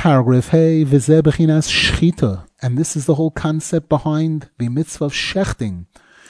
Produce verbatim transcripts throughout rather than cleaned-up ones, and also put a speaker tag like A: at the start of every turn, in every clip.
A: Paragraph Hey, v'zeh b'chinas shchita, and this is the whole concept behind the mitzvah of shechting.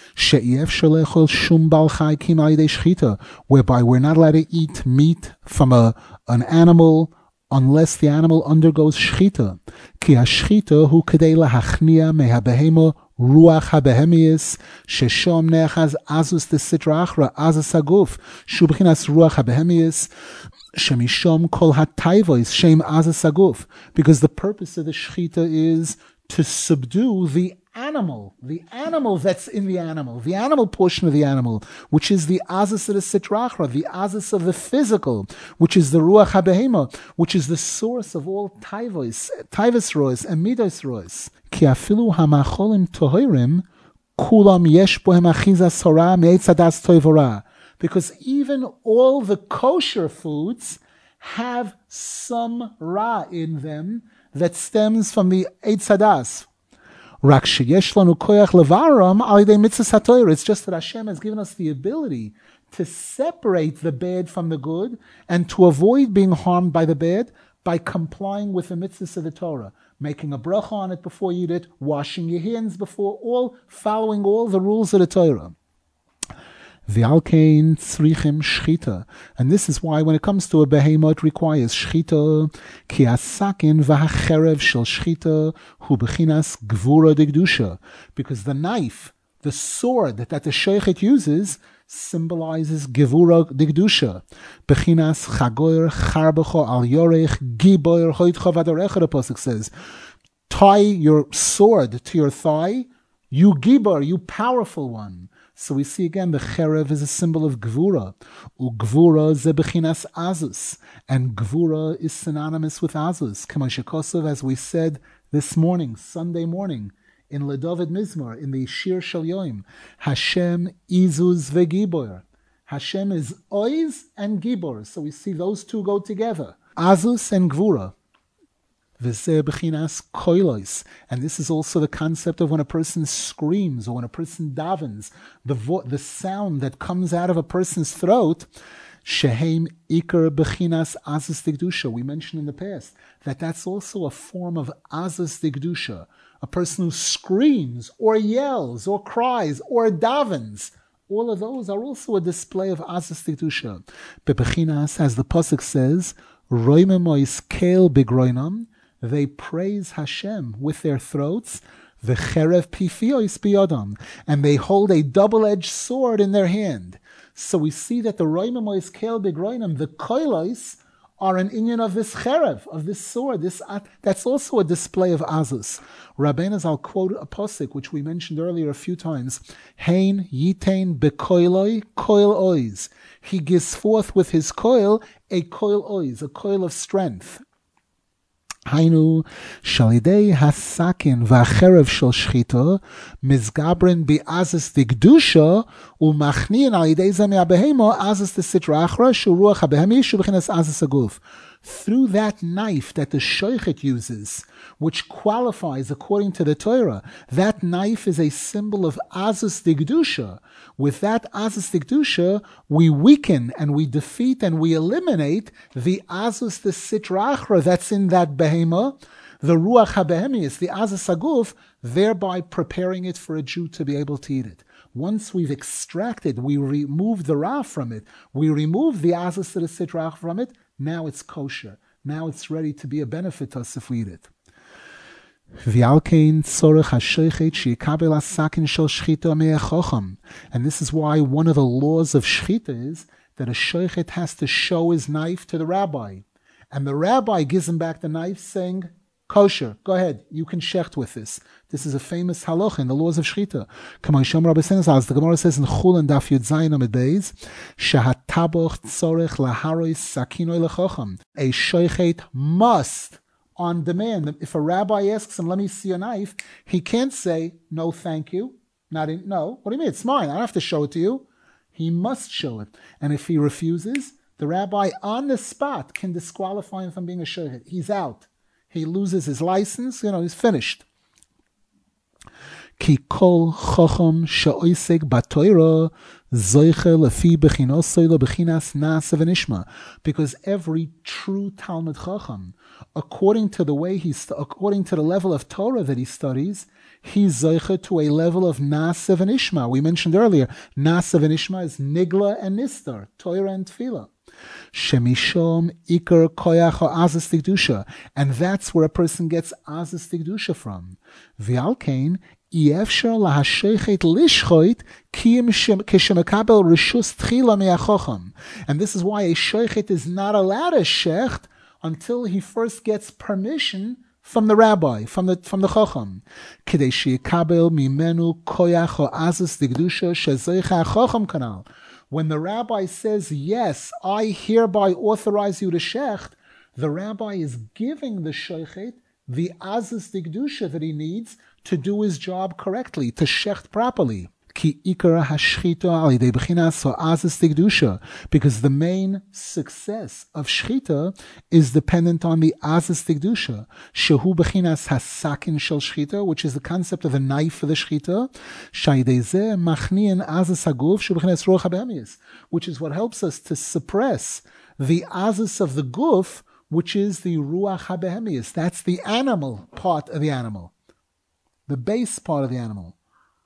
A: Whereby we're not allowed to eat meat from a an animal unless the animal undergoes shchita. Ki hashchita hu kedei lahachnia mehabehema ruach habehemius sheshom nechaz azus de sitra achra azus aguf shu b'chinas ruach habehemius shemishom kol hatayvos shem azus aguf. Because the purpose of the shchita is to subdue the animal, the animal that's in the animal, the animal portion of the animal, which is the azus of the sitrachra, the azus of the physical, which is the ruach habehema, which is the source of all taivos, taivos rois and midos rois. Ki afilu hamacholim tohirim kulam yesh bohem achizas hora me'etz hadas toivora. Because even all the kosher foods have some ra in them that stems from the eitz hadas. It's just that Hashem has given us the ability to separate the bad from the good and to avoid being harmed by the bad by complying with the mitzvahs of the Torah, making a bracha on it before you eat it, washing your hands before, all following all the rules of the Torah. V'alkein tzrichim shchita, and this is why when it comes to a behemah it requires shchita. Ki asakin v'hacherev shel shchita hu b'chinas gvura degdusha, because the knife, the sword that the sheichet uses, symbolizes gevura degdusha. B'chinas chagoyer charbecho al yorech giboyer hoitcha v'adarecha. The pasuk says, tie your sword to your thigh, you gibor, you powerful one. So we see again the cherev is a symbol of gvura. Ugvura ze bechinas azus, and gvura is synonymous with azus. Kamashakosov, as we said this morning, Sunday morning, in Ledovid Mizmor, in the Shir Shel Yoim, Hashem izuz vegibor. Hashem is oiz and gibor. So we see those two go together. Azus and gvura. And this is also the concept of when a person screams or when a person davens, the vo- the sound that comes out of a person's throat. Shehem ikar bechinas azus digdusha. We mentioned in the past that that's also a form of azus digdusha. A person who screams or yells or cries or davens. All of those are also a display of azus digdusha. Bechinas, as the pasuk says, roimemois kel begroinam. They praise Hashem with their throats, the cherev pifiois biyodam, and they hold a double-edged sword in their hand. So we see that the roimemois kel begroinam, the koilos, are an inyan of this cherev, of this sword. This uh, that's also a display of azus. Rabbeinu Zal quote a posik which we mentioned earlier a few times. Hein yitain bekoiloi koil ois. He gives forth with his koil a koil ois, a koil of strength. Hainu shalidei hasakin v'acherev shel shchita mizgabrin bi'azis digdusha u'machniin alidei zamei abehemo azis the sitra achra shu ruach habehemi shu b'chinas azis aguf. Through that knife that the shoichet uses, which qualifies according to the Torah, that knife is a symbol of azus digdusha. With that azus digdusha, we weaken and we defeat and we eliminate the azus the sitra achra that's in that behema, the ruach habehemius, the azus aguf, thereby preparing it for a Jew to be able to eat it. Once we've extracted, we remove the ra from it, we remove the azus the sitra achra from it, now it's kosher. Now it's ready to be a benefit to us if we eat it. And this is why one of the laws of shchita is that a shoichet has to show his knife to the rabbi. And the rabbi gives him back the knife saying, kosher, go ahead, you can shecht with this. This is a famous halacha in the laws of shchita. The Gemara says in Chul and Daf Yud Zayin Amud Beis, Shehataboch tzorech laharois sakinoi lechocham. A shoichet must, on demand, if a rabbi asks him, let me see a knife, he can't say, no, thank you. Not in, no, what do you mean? It's mine. I don't have to show it to you. He must show it. And if he refuses, the rabbi on the spot can disqualify him from being a shoichet. He's out. He loses his license, you know, he's finished. Ki kol chacham she'oisek b'Torah zoiche lefi bechinosoi lo bechinas na'aseh v'nishma. Because every true Talmid Chacham, according to the way he, st- according to the level of Torah that he studies, he's zoiche to a level of na'aseh v'nishma. We mentioned earlier, na'aseh v'nishma is nigla and nistar, Torah and tefillah. Shemishom ikar koyach ha'azas tikdusha, and that's where a person gets azas tikdusha from. V'alkein iefshar lahashechet lishchoit kim kishemekabel rishus tchila me'achacham, and this is why a shochet is not allowed to shecht until he first gets permission from the rabbi, from the from the chacham. Kidei sheyikabel mimenu koyach ha'azas tikdusha shezoicha ha'chacham kanal. When the rabbi says, yes, I hereby authorize you to shecht, the rabbi is giving the shochet the azas digdusha that he needs to do his job correctly, to shecht properly. Ki ikar hashchita alidei bechinas ha'azas digdusha, because the main success of shchita is dependent on the azas digdusha. Shehu bechinas hasakin shel shchita, which is the concept of a knife for the shchita. Shaydei zeh machnian azas haguf shebechinas ruach habehemius, which is what helps us to suppress the azas of the guf, which is the ruach habehemius. That's the animal part of the animal, the base part of the animal.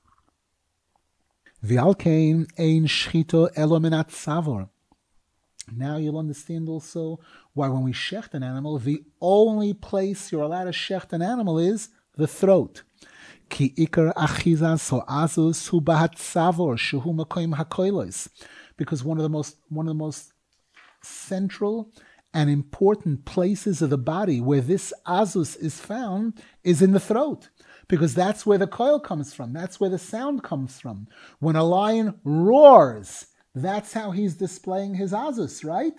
A: V'alkein ein shchito elo min hatzavor. Now you'll understand also why when we shecht an animal, the only place you're allowed to shecht an animal is the throat. Ki ikar achizas ha'azus hu b'hatzavor shehu makoim hakoilos. Because one of the most one of the most central and important places of the body where this azus is found is in the throat. Because that's where the coil comes from. That's where the sound comes from. When a lion roars, that's how he's displaying his azus, right?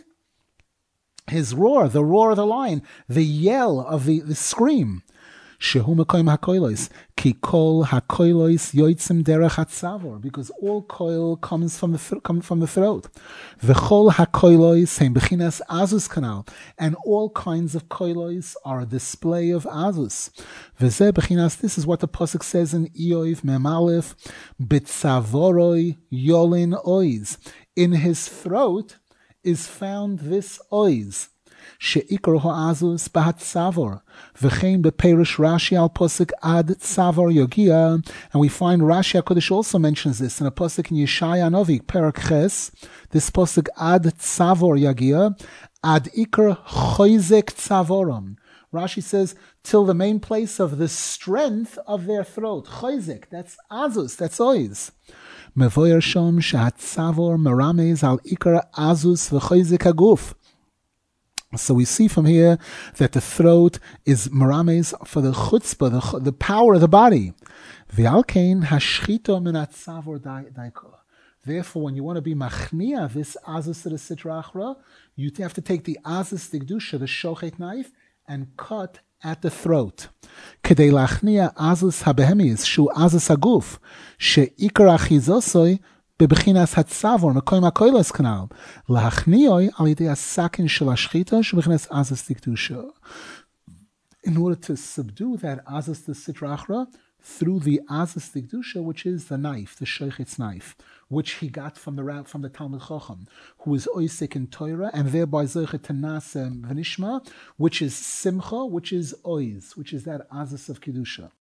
A: His roar, the roar of the lion, the yell of the, the scream. Shehu mekoim hakoilos, ki kol hakoilos yoitzim derech hatzavor, because all coil comes from the th- come from the throat. V'chol hakoilos heim bechinas azus kanal, and all kinds of koilos are a display of azus. V'zeh bechinas, this is what the pasuk says in Iyov Mem Aleph, b'tzavoroi yolin oiz. In his throat is found this oiz. Sheikar ha'azus b'hatzavor, v'chein b'perish Rashi al posuk ad tzavor yogia, and we find Rashi HaKodesh also mentions this in a posuk in Yeshaya Novi, Perak Ches, this posuk ad tzavor yogia, ad ikar choizek tzavoram. Rashi says, till the main place of the strength of their throat. Choizek, that's azus, that's oiz. Mevoyer shom shehatzavor meramez al ikar azus v'choizek haguf. So we see from here that the throat is merames for the chutzpah, the, the power of the body. V'alkein hashchito min hatzavor daiko. Therefore, when you want to be machnia this azus to the sitra achra, you have to take the azus digdusha, the shochet knife, and cut at the throat. Kedei lachnia azus habehemis shu azus haguf sheikar achizosoi bebechinas hatzavor mekoim hakoilos kanal lahachnioi al yidei hasakin shel hashchita shebechinas azus tikdusha. In order to subdue that azus to sitra achra through the azus tikdusha, which is the knife, the shochet's knife, which he got from the from the Talmid Chacham, who is oisek in Torah, and thereby zoche to na'aseh v'nishma, which is simcha, which is oiz, which is that azus of kedusha.